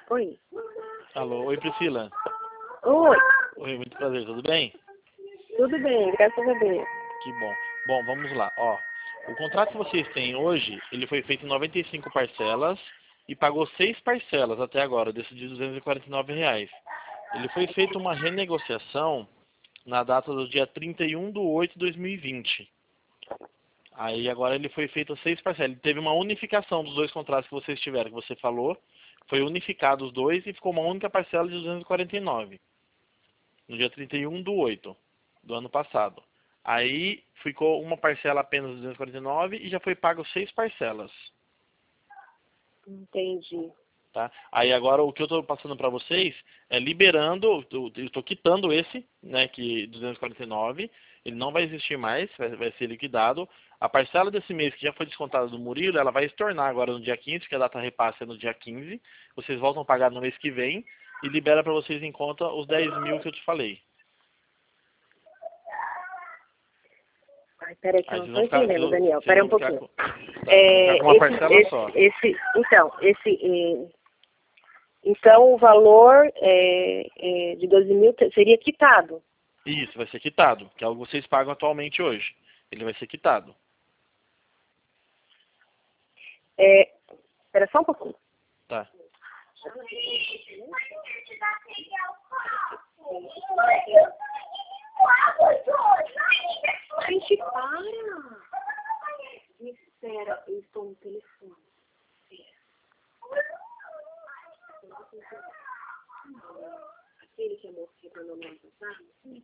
Oi. Alô, oi Priscila. Oi. Oi, muito prazer, tudo bem? Tudo bem, graças a Deus. Que bom. Bom, vamos lá, ó. O contrato que vocês têm hoje, ele foi feito em 95 parcelas e pagou 6 parcelas até agora, desses de R$ 249. Ele foi feito uma renegociação na data do dia 31/8/2020. Aí agora ele foi feito 6 parcelas. Ele teve uma unificação dos dois contratos que vocês tiveram, que você falou. Foi unificado os dois e ficou uma única parcela de 249. No dia 31/8 do ano passado. Aí ficou uma parcela apenas de 249 e já foi pago 6 parcelas. Entendi. Tá? Aí agora o que eu estou passando para vocês é liberando, eu estou quitando esse, né, que 249, ele não vai existir mais, vai ser liquidado. A parcela desse mês que já foi descontada do Murilo, ela vai estornar agora no dia 15, porque a data repasse é no dia 15. Vocês voltam a pagar no mês que vem e libera para vocês em conta os 10 mil que eu te falei. Ai, peraí que Aí eu não vocês tô vão ficar, entendendo, Daniel. vocês Peraí um vão ficar pouquinho. com, tá, vão ficar com uma parcela só. Então o valor de 12 mil seria quitado. Isso, vai ser quitado, que é o que vocês pagam atualmente hoje. Ele vai ser quitado. Espera só um pouquinho. Tá. Gente, para! Me espera, eu estou no telefone. Aquele que é morto para não passar?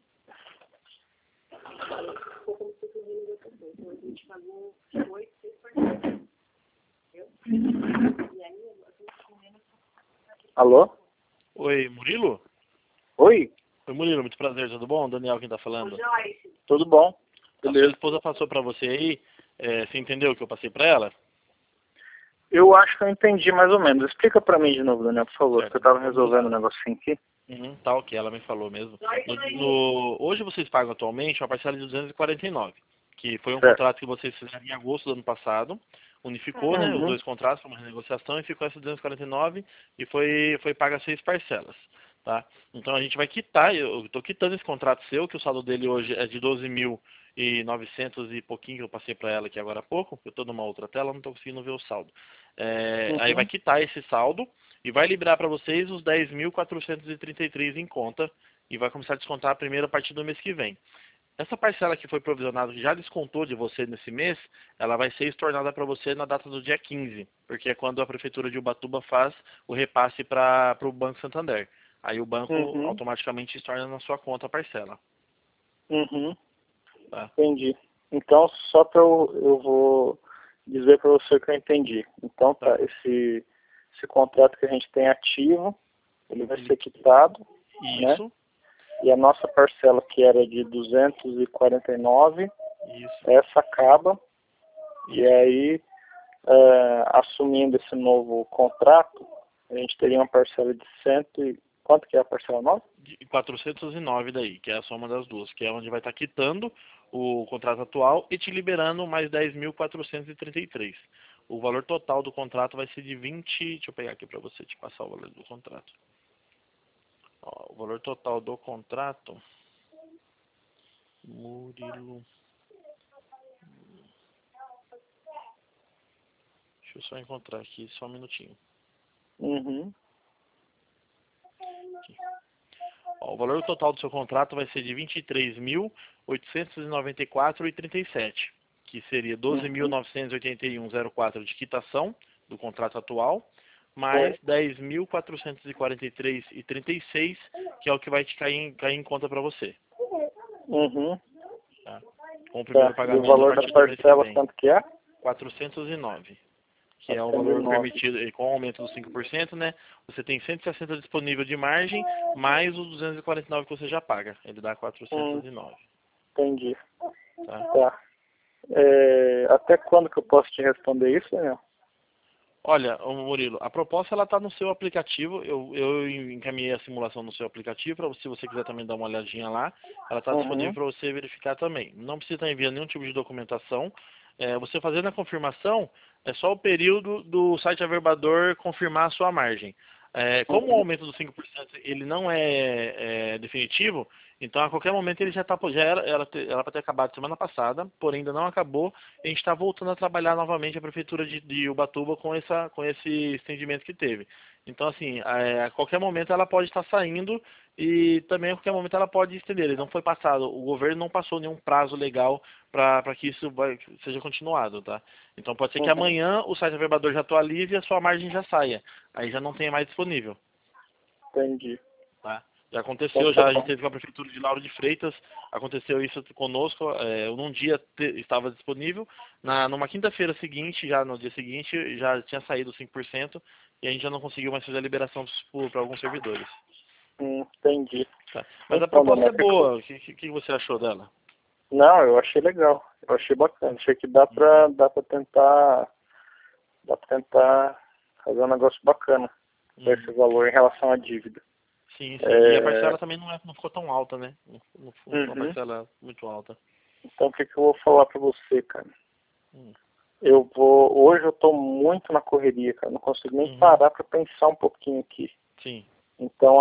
Ficou como se fosse um renegociação. Então a gente pagou 8, 6 parcelas. Entendeu? E aí a gente comendo. Alô? Oi, Murilo? Oi? Oi, Murilo, muito prazer, tudo bom? Daniel quem tá falando. Tudo bom? A sua esposa passou pra você aí, você entendeu o que eu passei pra ela? Eu acho que eu entendi mais ou menos. Explica pra mim de novo, Daniel, por favor, Certo. que eu tava resolvendo um negocinho aqui. Tá ok, ela me falou mesmo. Hoje vocês pagam atualmente uma parcela de 249, que foi um contrato que vocês fizeram em agosto do ano passado, unificou, né, os dois contratos para uma renegociação e ficou essa 249 e foi paga 6 parcelas, tá? Então a gente vai quitar, eu estou quitando esse contrato seu, que o saldo dele hoje é de 12.900 e pouquinho que eu passei para ela aqui agora há pouco, eu estou numa outra tela, não estou conseguindo ver o saldo. Aí vai quitar esse saldo e vai liberar para vocês os 10.433 em conta e vai começar a descontar a primeira a partir do mês que vem. Essa parcela que foi provisionada, que já descontou de você nesse mês, ela vai ser estornada para você na data do dia 15, porque é quando a Prefeitura de Ubatuba faz o repasse para o Banco Santander. Aí o banco automaticamente estorna na sua conta a parcela. Tá? Entendi. Então, só para eu vou dizer para você que eu entendi. Então, tá, esse contrato que a gente tem ativo, ele vai ser quitado, Isso. Né? E a nossa parcela, que era de 249, essa acaba. E aí, assumindo esse novo contrato, a gente teria uma parcela de quanto que é a parcela nova? De 409 daí, que é a soma das duas, que é onde vai estar quitando o contrato atual e te liberando mais 10.433. O valor total do contrato vai ser de 20... Deixa eu pegar aqui para você te passar o valor do contrato. Ó, o valor total do contrato... Murilo... Deixa eu só encontrar aqui, só um minutinho. Aqui. Ó, o valor total do seu contrato vai ser de 23.894,37, que seria 12.981,04 de quitação do contrato atual, mais 10.443,36, que é o que vai te cair em conta para você. Tá? Com o primeiro pagamento. E o valor da parcela, quanto que é? 409. Que é o valor permitido, com o aumento dos 5%, né? Você tem 160 disponível de margem, mais os 249 que você já paga. Ele dá 409. Entendi. Tá? Até quando que eu posso te responder isso, Daniel? Olha, Murilo, a proposta ela está no seu aplicativo. Eu encaminhei a simulação no seu aplicativo, para se você quiser também dar uma olhadinha lá. Ela está disponível para você verificar também. Não precisa estar enviando nenhum tipo de documentação. Você fazendo a confirmação, é só o período do site Averbador confirmar a sua margem. Como o aumento dos 5% ele não é definitivo, então a qualquer momento ele já era para ter acabado semana passada, porém ainda não acabou, e a gente está voltando a trabalhar novamente a prefeitura de Ubatuba com esse estendimento que teve. Então assim, a qualquer momento ela pode estar saindo e também a qualquer momento ela pode estender. Ele não foi passado, o governo não passou nenhum prazo legal para que isso seja continuado, tá? Então pode ser que amanhã o site averbador já atualize e a sua margem já saia. Aí já não tenha mais disponível. Entendi. Tá? Já aconteceu, a gente teve com a prefeitura de Lauro de Freitas, aconteceu isso conosco, num dia estava disponível, numa quinta-feira seguinte, já no dia seguinte, já tinha saído 5% e a gente já não conseguiu mais fazer a liberação para alguns servidores. Entendi. Tá. Mas a proposta é boa, o que você achou dela? Não, eu achei legal, eu achei bacana, achei que dá pra tentar fazer um negócio bacana com esse valor em relação à dívida. Sim. E a parcela também não ficou tão alta, né? Não foi uma parcela muito alta. Então o que eu vou falar pra você, cara? Hoje eu tô muito na correria, cara, não consigo nem parar pra pensar um pouquinho aqui. Sim. Então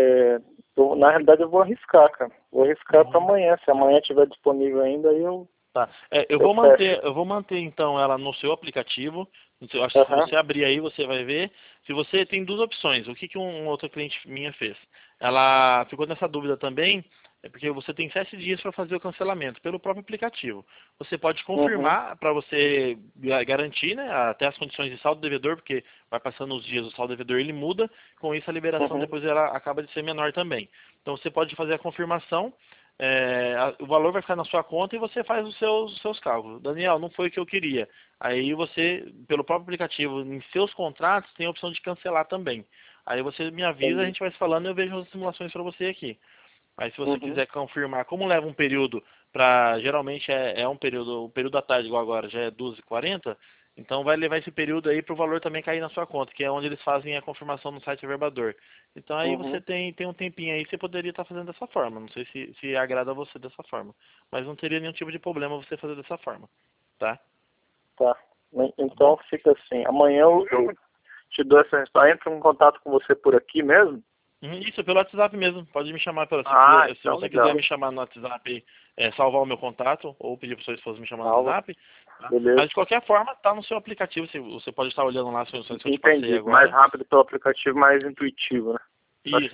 na realidade eu vou arriscar, cara. Vou arriscar pra amanhã. Se amanhã estiver disponível ainda, aí eu... Tá. Eu vou manter então ela no seu aplicativo. Eu acho que se você abrir aí, você vai ver. Se você tem duas opções, o que uma outra cliente minha fez? Ela ficou nessa dúvida também, porque você tem 7 dias para fazer o cancelamento pelo próprio aplicativo. Você pode confirmar para você garantir, né, até as condições de saldo devedor, porque vai passando os dias, o saldo devedor ele muda, com isso a liberação depois ela acaba de ser menor também. Então você pode fazer a confirmação. O valor vai ficar na sua conta e você faz os seus cálculos. Daniel, não foi o que eu queria. Aí você, pelo próprio aplicativo, em seus contratos, tem a opção de cancelar também. Aí você me avisa, a gente vai se falando e eu vejo as simulações para você aqui. Aí se você quiser confirmar, como leva um período geralmente o período da tarde igual agora, já é 12h40, então vai levar esse período aí para o valor também cair na sua conta, que é onde eles fazem a confirmação no site Averbador. Então aí você tem um tempinho aí, você poderia estar fazendo dessa forma. Não sei se agrada a você dessa forma, mas não teria nenhum tipo de problema você fazer dessa forma, tá? Tá. Então fica assim, amanhã eu te dou essa resposta. Entro em contato com você por aqui mesmo? Isso, pelo WhatsApp mesmo. Pode me chamar se você quiser me chamar no WhatsApp, salvar o meu contato, ou pedir para sua esposa me chamar no WhatsApp. Tá? Mas de qualquer forma, tá no seu aplicativo. Você pode estar olhando lá as funções que eu te passei agora. Mais rápido pelo aplicativo, mais intuitivo, né? Isso,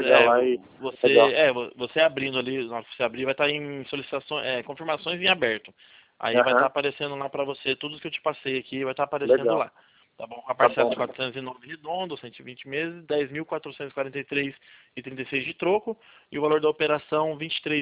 você abrindo ali, na hora que você abrir, vai estar em solicitações, confirmações em aberto. Aí vai estar aparecendo lá para você, tudo que eu te passei aqui vai estar aparecendo lá. Tá bom? A parcela de 409 redondo, 120 meses, 10.443,36 de troco, e o valor da operação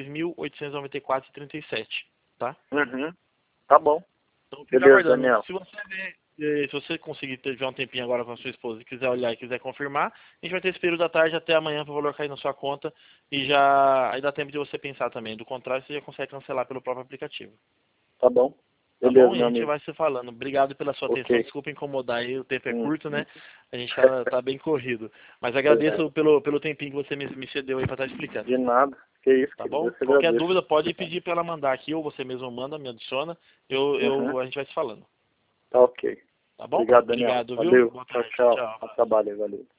23.894,37, tá? Tá bom. Então fica aguardando. Daniel. Se você conseguir tiver um tempinho agora com a sua esposa e quiser olhar e quiser confirmar, a gente vai ter esse período da tarde até amanhã para o valor cair na sua conta e aí dá tempo de você pensar também. Do contrário, você já consegue cancelar pelo próprio aplicativo. Tá bom. Beleza, a gente vai se falando. Obrigado pela sua atenção. Desculpa incomodar aí, o tempo é curto, né? A gente tá bem corrido. Mas agradeço pelo tempinho que você me cedeu aí para estar explicando. De nada. Que isso, tá bom? Qualquer dúvida pode pedir para ela mandar aqui, ou você mesmo manda, me adiciona. A gente vai se falando. Tá ok. Tá bom? Obrigado, Daniel. Obrigado, viu? Valeu. Tchau. Bom trabalho, valeu.